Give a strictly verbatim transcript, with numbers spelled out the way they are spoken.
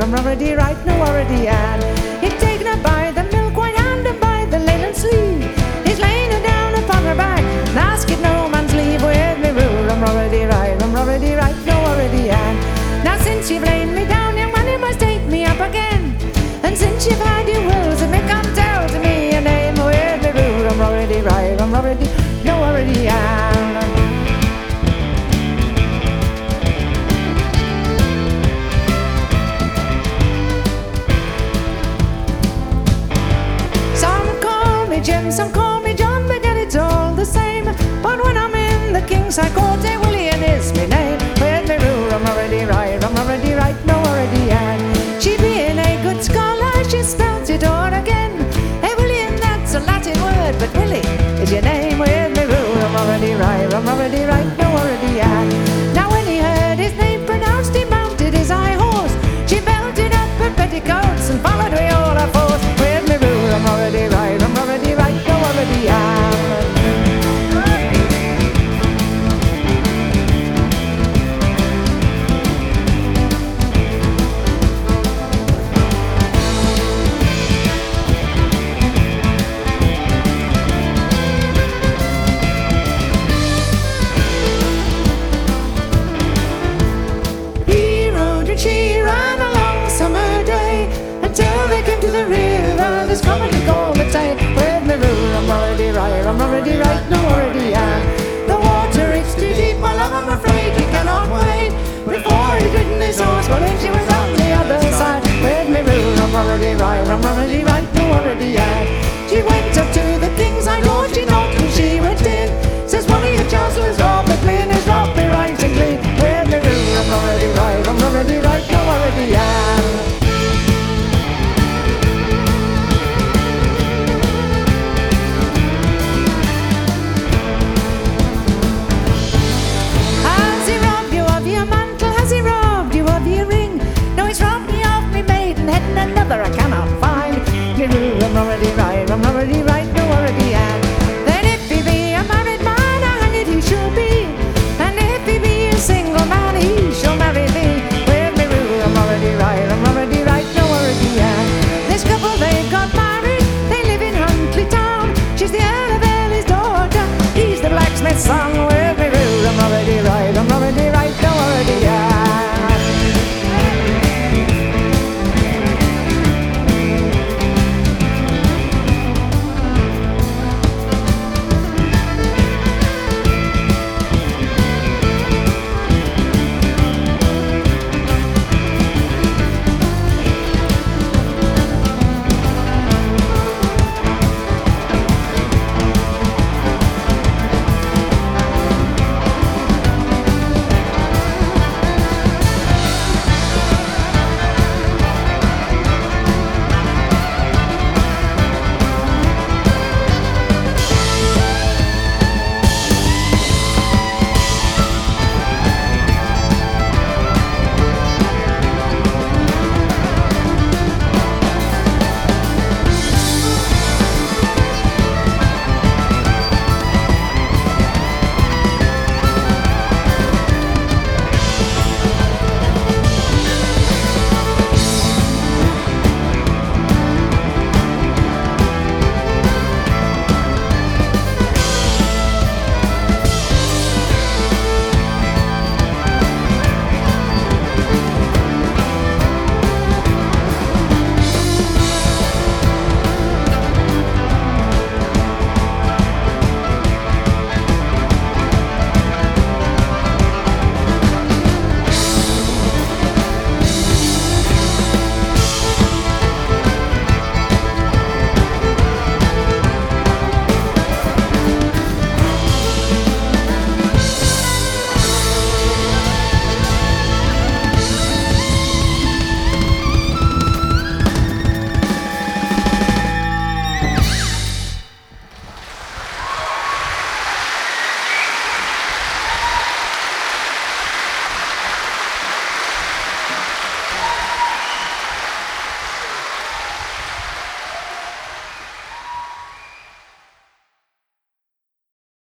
I'm already right, no already and he's taken her by the milk white hand and by the linen sleeve. He's laying her down upon her back and asking no man's leave. With me rule, I'm already right, I'm already right, no already and now since you've laid me down, young man, you must take me up again. And since you've had your wills, and me come tell to me your name. With me rule, I'm already right, I'm already, no already and Jim, some call me John, but yet it's all the same. But when I'm in the Kingside Court, eh, William is my name. With me rule, I'm already right, I'm already right, no already and she being a good scholar, she spelt it all again. Hey William, that's a Latin word, but Willie is your name. With me rule, I'm already right, I'm already right, no already and now when he heard his name pronounced, he mounted his high horse. She belted up her petticoats and followed me all her force. With me rule, I'm already right, I'm already right, no already am. He rode and she ran a long summer day until they came to the river, this commonly called the Tyne. With me rule, I'm already right, I'm already right, no already am. The water is too deep, my love, I'm afraid he cannot wade. Before he'd ridden his horse, well then she was on the other side. With me rule, I'm already right, I'm already right, no already am. She went up to the Kingside Court, she knocked when she went in. Says one of your chancellors, Rob McLean, is Rob me right and clean. With me rule, I'm already right, I'm already right, no already am. Another I cannot find. Me rule, I'm already right, I'm already right.